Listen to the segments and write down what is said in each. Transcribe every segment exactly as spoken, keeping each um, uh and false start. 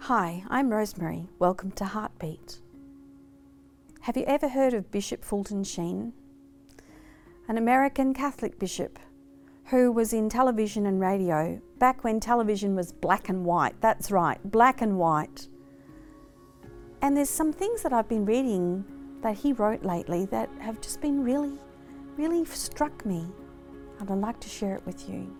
Hi, I'm Rosemary. Welcome to Heartbeat. Have you ever heard of Bishop Fulton Sheen? An American Catholic bishop who was in television and radio back when television was black and white. That's right, black and white. And there's some things that I've been reading that he wrote lately that have just been really, really struck me. And I'd like to share it with you.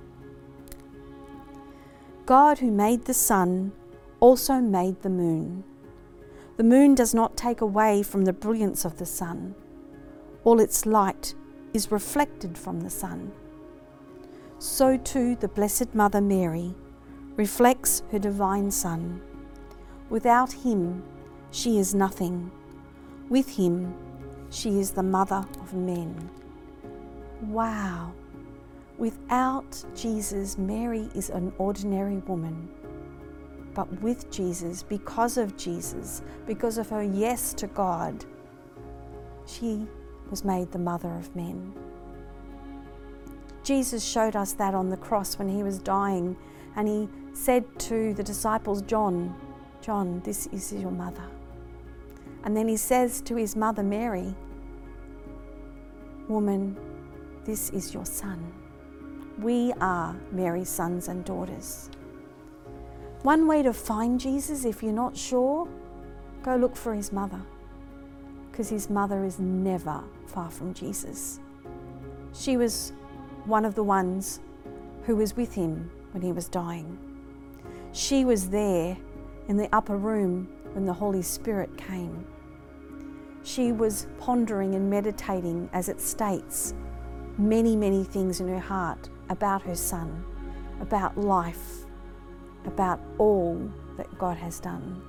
God, who made the sun, also made the moon. The moon does not take away from the brilliance of the sun. All its light is reflected from the sun. So too the Blessed Mother Mary reflects her divine Son. Without him, she is nothing. With him, she is the mother of men. Wow! Without Jesus, Mary is an ordinary woman. But with Jesus, because of Jesus, because of her yes to God, she was made the mother of men. Jesus showed us that on the cross when he was dying, and he said to the disciples, John, John, this is your mother. And then he says to his mother Mary, woman, this is your son. We are Mary's sons and daughters. One way to find Jesus, if you're not sure, go look for his mother, because his mother is never far from Jesus. She was one of the ones who was with him when he was dying. She was there in the upper room when the Holy Spirit came. She was pondering and meditating, as it states, many, many things in her heart about her son, about life, about all that God has done.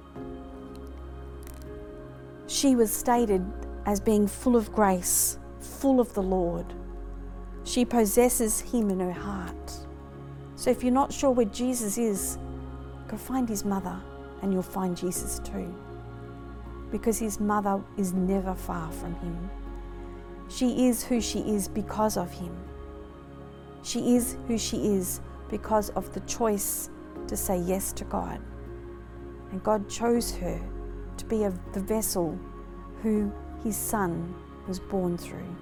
She was stated as being full of grace, full of the Lord. She possesses him in her heart. So if you're not sure where Jesus is, go find his mother and you'll find Jesus too. Because his mother is never far from him. She is who she is because of him. She is who she is because of the choice to say yes to God. And God chose her to be a, the vessel who his son was born through.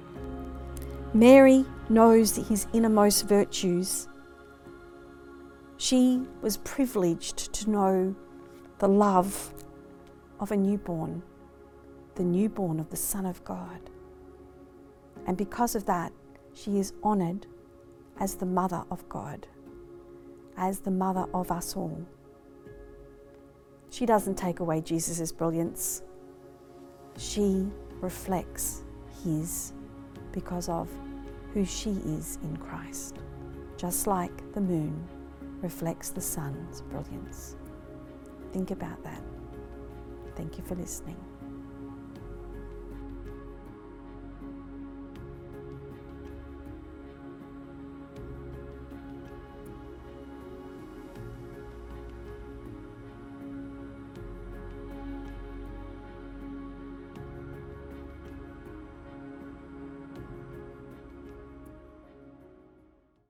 Mary knows his innermost virtues. She was privileged to know the love of a newborn, the newborn of the Son of God. And because of that, she is honoured as the mother of God, as the mother of us all. She doesn't take away Jesus' brilliance. She reflects his because of who she is in Christ, just like the moon reflects the sun's brilliance. Think about that. Thank you for listening.